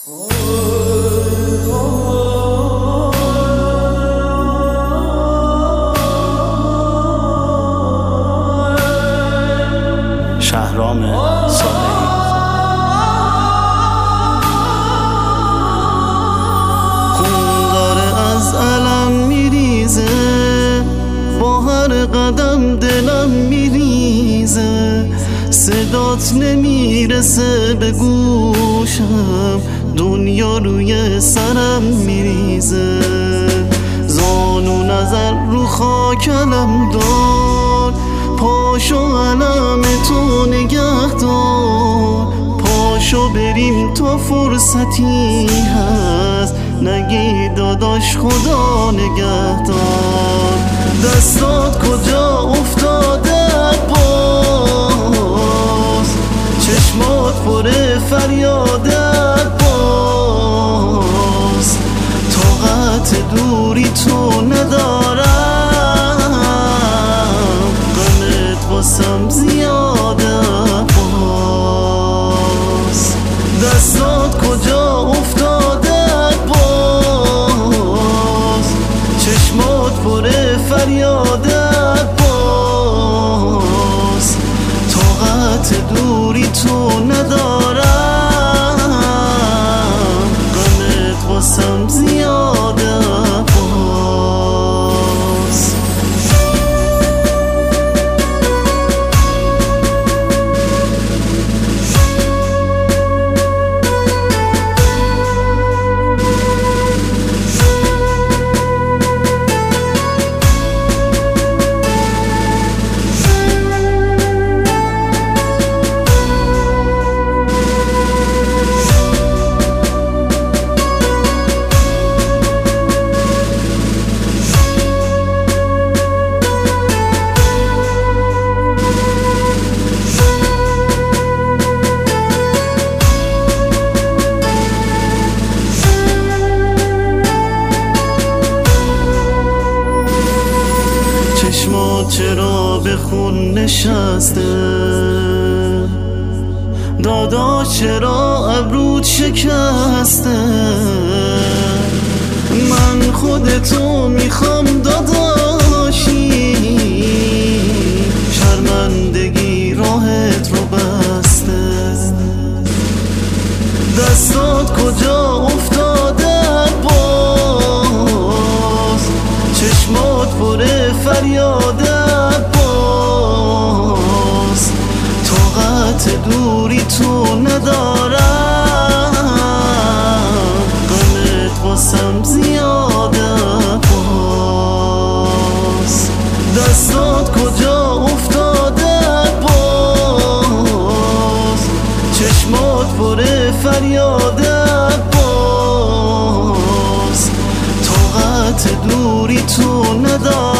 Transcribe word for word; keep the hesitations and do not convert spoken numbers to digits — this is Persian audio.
شهرام صالحی. خون داره از علم میریزه، با هر قدم دلم میریزه، صدات نمیرسه به گوشم، دنیا روی سرم میریزه. زانو نظر رو خاک علم دار، پاشو علم تو نگه دار، پاشو بریم تا فرصتی هست، نگی داداش خدا نگه دار. دستات کجا افتاده باز، چشمات پر فریادت باز، طاقت دوری تو ندارم، غمت واسم زیاده باز. دستات کجا افتاده باز، چشمات پر فریادت باز، طاقت دوری تو ندارم، غمت واسم زیاده باز. چشمات چرا به خون نشسته، داداش چرا ابرود شکسته، من خودتو میخوام داداشی، شرمندگی راهت رو بسته. دستات کجا افتاده باز، چشمات پر فریادت باز، طاقت دوری تو ندارم، غمت واسم زیاده باز. دستات کجا افتاده باز، چشمات پر فریادت باز، طاقت دوری تو ندارم،